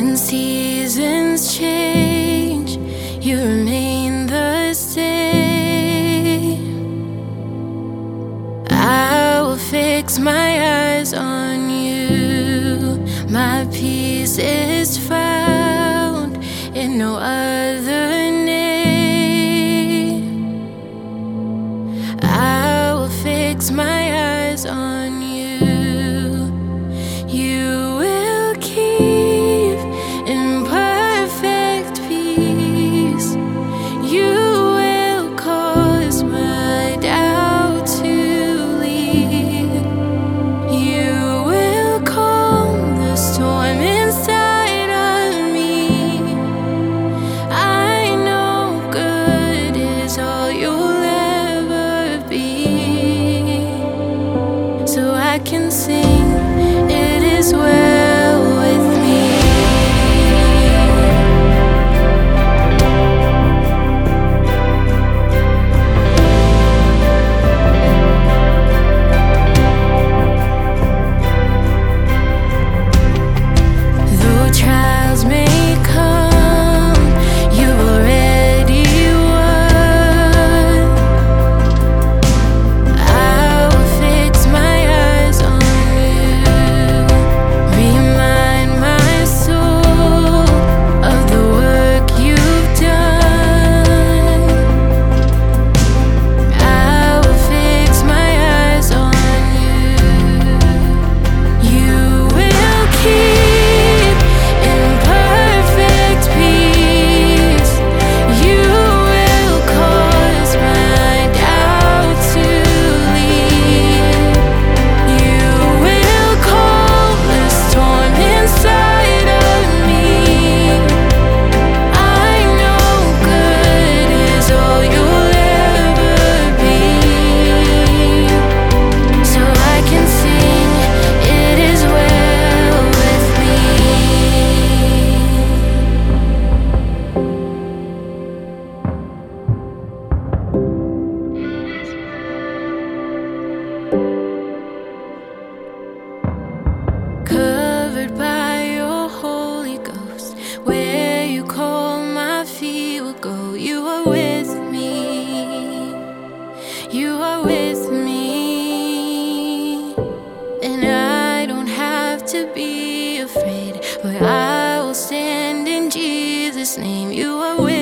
When seasons change, you remain the same. I will fix my eyes on you. My peace is found in no other name. I will fix my eyes on you. You will keep in perfect peace. You will cause my doubt to leave. You will calm the storm inside of me. I know good is all you'll ever be. So I can sing, it is well with me. Though trials may come, you already won. I will fix my eyes on you. Remind my soul of the work you've done. I will fix my eyes on you. You will keep in perfect peace. You will cause my doubt to leave. You will calm the storm inside of me. I know good is all you'll ever be. So I can sing, it is well with me. Covered by your Holy Ghost, where you call my feet will go. You are with me. You are with me. And I don't have to be afraid, but I will stand in Jesus' name. You are with me.